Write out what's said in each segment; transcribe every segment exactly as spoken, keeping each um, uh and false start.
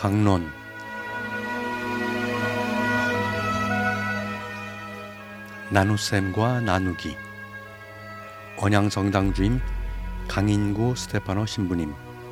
강론. 나눗셈과 나누기. 언양성당 주임 강인구 스테파노 신부님.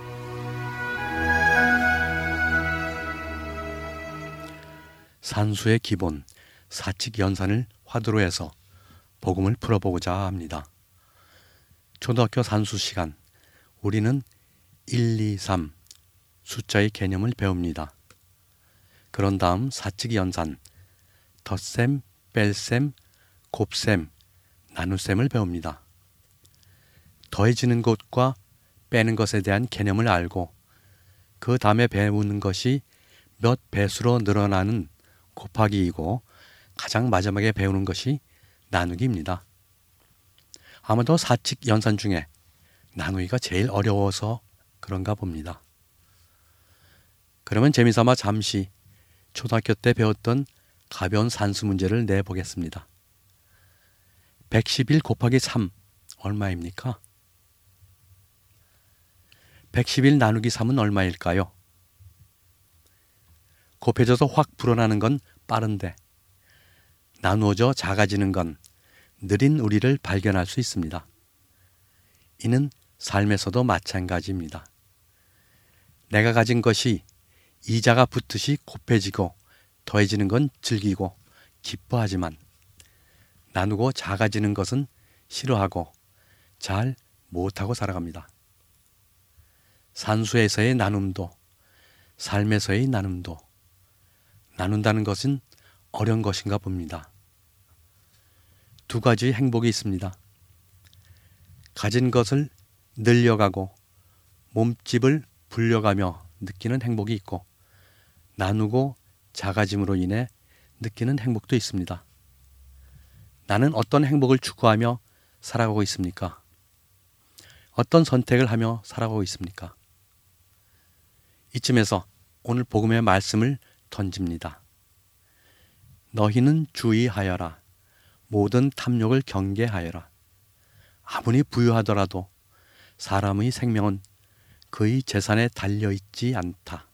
산수의 기본 사칙연산을 화두로 해서 복음을 풀어보고자 합니다. 초등학교 산수 시간 우리는 일, 이, 삼 숫자의 개념을 배웁니다. 그런 다음 사칙연산, 덧셈, 뺄셈, 곱셈, 나눗셈을 배웁니다. 더해지는 것과 빼는 것에 대한 개념을 알고 그 다음에 배우는 것이 몇 배수로 늘어나는 곱하기이고 가장 마지막에 배우는 것이 나누기입니다. 아마도 사칙 연산 중에 나누기가 제일 어려워서 그런가 봅니다. 그러면 재미삼아 잠시 초등학교 때 배웠던 가벼운 산수 문제를 내보겠습니다. 백십일 곱하기 삼 얼마입니까? 백십일 나누기 삼은 얼마일까요? 곱해져서 확 불어나는 건 빠른데 나누어져 작아지는 건 느린 우리를 발견할 수 있습니다. 이는 삶에서도 마찬가지입니다. 내가 가진 것이 이자가 붙듯이 곱해지고 더해지는 건 즐기고 기뻐하지만 나누고 작아지는 것은 싫어하고 잘 못하고 살아갑니다. 산수에서의 나눔도 삶에서의 나눔도 나눈다는 것은 어려운 것인가 봅니다. 두 가지 행복이 있습니다. 가진 것을 늘려가고 몸집을 불려가며 느끼는 행복이 있고 나누고 작아짐으로 인해 느끼는 행복도 있습니다. 나는 어떤 행복을 추구하며 살아가고 있습니까? 어떤 선택을 하며 살아가고 있습니까? 이쯤에서 오늘 복음의 말씀을 던집니다. 너희는 주의하여라. 모든 탐욕을 경계하여라. 아무리 부유하더라도 사람의 생명은 그의 재산에 달려있지 않다.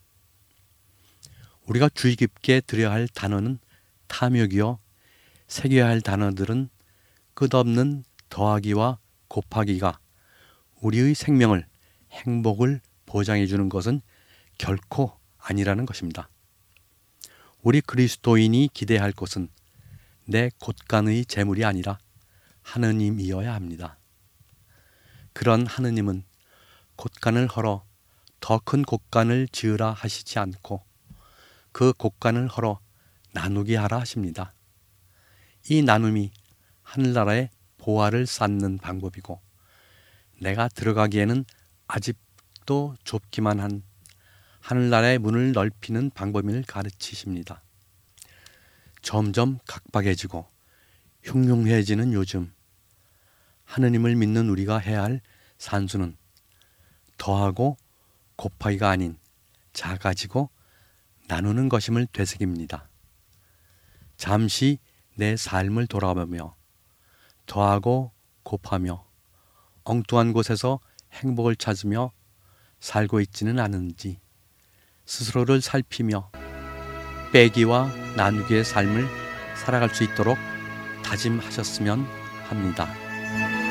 우리가 주의 깊게 들여야 할 단어는 탐욕이요 새겨야 할 단어들은 끝없는 더하기와 곱하기가 우리의 생명을 행복을 보장해 주는 것은 결코 아니라는 것입니다. 우리 그리스도인이 기대할 것은 내 곳간의 재물이 아니라 하느님이어야 합니다. 그런 하느님은 곳간을 헐어 더 큰 곳간을 지으라 하시지 않고 그 곳간을 헐어 나누게 하라 하십니다. 이 나눔이 하늘나라의 보화를 쌓는 방법이고 내가 들어가기에는 아직도 좁기만 한 하늘나라의 문을 넓히는 방법을 가르치십니다. 점점 각박해지고 흉흉해지는 요즘 하느님을 믿는 우리가 해야 할 산수는 더하고 곱하기가 아닌 작아지고 나누는 것임을 되새깁니다. 잠시 내 삶을 돌아보며 더하고 곱하며 엉뚱한 곳에서 행복을 찾으며 살고 있지는 않은지 스스로를 살피며 빼기와 나누기의 삶을 살아갈 수 있도록 다짐하셨으면 합니다.